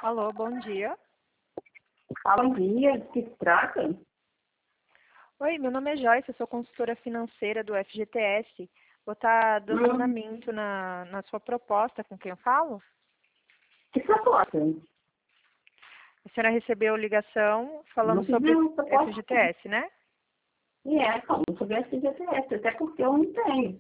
Alô, bom dia. Bom dia, que se trata? Oi, meu nome é Joyce, eu sou consultora financeira do FGTS. Vou estar dando Hum, andamento na sua proposta, com quem eu falo? que proposta? A senhora recebeu ligação Não falando fiz sobre nenhuma proposta. FGTS, né? E é, como sobre a FGTS, até porque eu não tenho.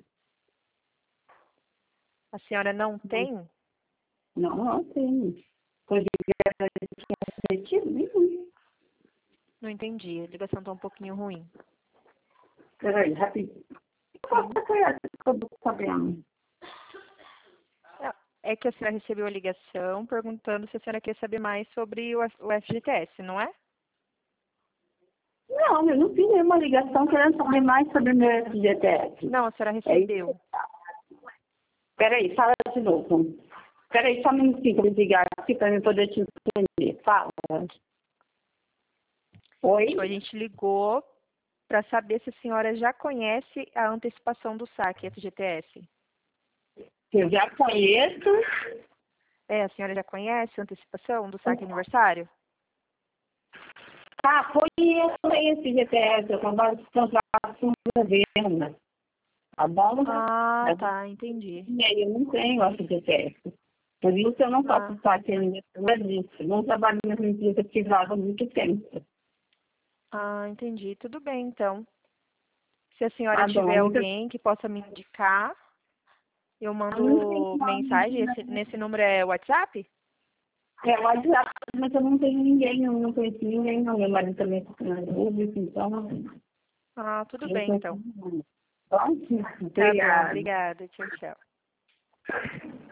A senhora não tem? Não tenho. Pois é, efetivo nenhum. Não entendi, a ligação está um pouquinho ruim. Peraí, rapidinho. Sim. Qual foi essa que eu tô sabendo? É que a senhora recebeu a ligação perguntando se a senhora quer saber mais sobre o FGTS, não é? Não, eu não fiz nenhuma ligação querendo saber mais sobre o meu FGTS. Não, a senhora É isso. recebeu. Peraí, fala de novo. Peraí, só um minutinho para eu ligar aqui para eu poder te entender. Fala. A Oi? gente ligou para saber se a senhora já conhece a antecipação do saque FGTS. Eu já conheço. A senhora já conhece a antecipação do saque aniversário? Ah, foi esse GTS, eu trabalho de contrato com o governo, tá bom? Ah, tá, entendi. E aí eu não tenho FGTS. Por isso eu não Ah, posso estar tendo disso. Não trabalho numa empresa privada há muito tempo. entendi. Tudo bem, então. Se a senhora Tá bom. tiver alguém que possa me indicar, eu Eu não tenho mando mensagem. nome, Nesse número é WhatsApp? é WhatsApp, mas eu não tenho ninguém, eu não conheço ninguém, não. Meu marido também está na público, então Ah, tudo eu bem, conheço então. ninguém. Bom, Tá bom, obrigada. obrigada. Tchau, tchau.